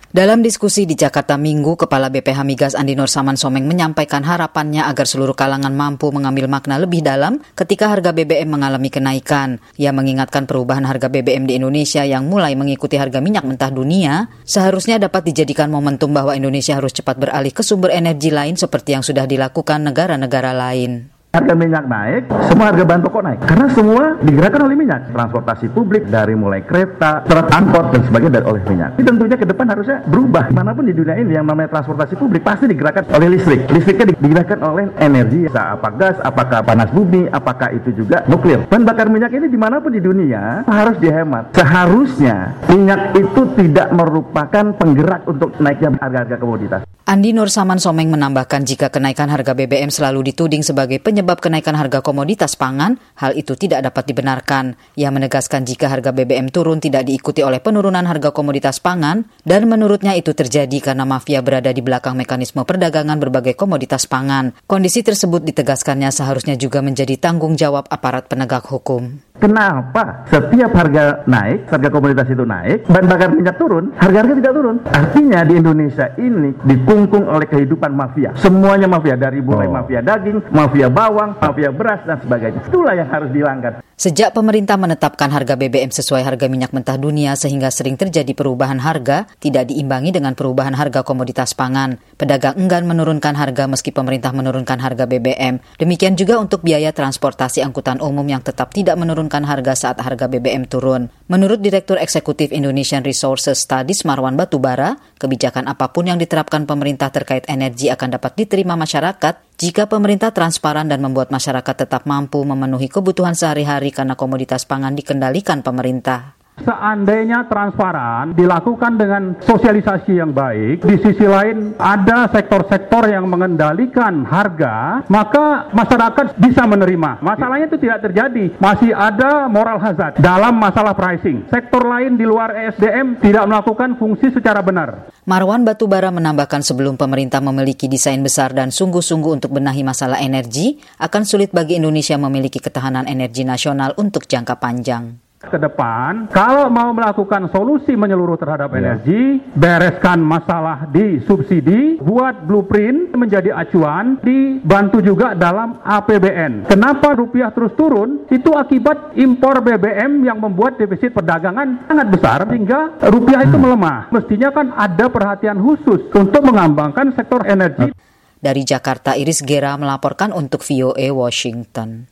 Dalam diskusi di Jakarta Minggu, Kepala BPH Migas Andi Nur Saman Someng menyampaikan harapannya agar seluruh kalangan mampu mengambil makna lebih dalam ketika harga BBM mengalami kenaikan. Ia mengingatkan perubahan harga BBM di Indonesia yang mulai mengikuti harga minyak mentah dunia, seharusnya dapat dijadikan momentum bahwa Indonesia harus cepat beralih ke sumber energi lain seperti yang sudah dilakukan negara-negara lain. Harga minyak naik, semua harga bahan pokok naik. Karena semua digerakkan oleh minyak. Transportasi publik dari mulai kereta, truk, angkot, dan sebagainya oleh minyak. Ini tentunya ke depan harusnya berubah. Manapun di dunia ini yang namanya transportasi publik pasti digerakkan oleh listrik. Listriknya digerakkan oleh energi. Apakah gas, apakah panas bumi, apakah itu juga nuklir. Bahan bakar minyak ini dimanapun di dunia harus dihemat. Seharusnya minyak itu tidak merupakan penggerak untuk naiknya harga-harga komoditas. Andi Nur Saman Someng menambahkan jika kenaikan harga BBM selalu dituding sebagai penyebab kenaikan harga komoditas pangan, hal itu tidak dapat dibenarkan. Ia menegaskan jika harga BBM turun tidak diikuti oleh penurunan harga komoditas pangan, dan menurutnya itu terjadi karena mafia berada di belakang mekanisme perdagangan berbagai komoditas pangan. Kondisi tersebut ditegaskannya seharusnya juga menjadi tanggung jawab aparat penegak hukum. Kenapa setiap harga naik, harga komoditas itu naik, bahan bakar minyak turun, harga-harga tidak turun? Artinya di Indonesia ini dikungkung oleh kehidupan mafia. Semuanya mafia, dari mulai mafia daging, mafia bawang, mafia beras, dan sebagainya. Itulah yang harus dihilangkan. Sejak pemerintah menetapkan harga BBM sesuai harga minyak mentah dunia sehingga sering terjadi perubahan harga, tidak diimbangi dengan perubahan harga komoditas pangan. Pedagang enggan menurunkan harga meski pemerintah menurunkan harga BBM. Demikian juga untuk biaya transportasi angkutan umum yang tetap tidak menurunkan harga saat harga BBM turun. Menurut Direktur Eksekutif Indonesian Resources Studies Marwan Batubara, kebijakan apapun yang diterapkan pemerintah terkait energi akan dapat diterima masyarakat jika pemerintah transparan dan membuat masyarakat tetap mampu memenuhi kebutuhan sehari-hari karena komoditas pangan dikendalikan pemerintah. Seandainya transparan, dilakukan dengan sosialisasi yang baik, di sisi lain ada sektor-sektor yang mengendalikan harga, maka masyarakat bisa menerima. Masalahnya itu tidak terjadi. Masih ada moral hazard dalam masalah pricing. Sektor lain di luar ESDM tidak melakukan fungsi secara benar. Marwan Batubara menambahkan sebelum pemerintah memiliki desain besar dan sungguh-sungguh untuk benahi masalah energi, akan sulit bagi Indonesia memiliki ketahanan energi nasional untuk jangka panjang. Ke depan, kalau mau melakukan solusi menyeluruh terhadap energi, bereskan masalah di subsidi, buat blueprint menjadi acuan, dibantu juga dalam APBN. Kenapa rupiah terus turun? Itu akibat impor BBM yang membuat defisit perdagangan sangat besar sehingga rupiah itu melemah. Mestinya kan ada perhatian khusus untuk mengembangkan sektor energi. Dari Jakarta, Iris Gera melaporkan untuk VOA Washington.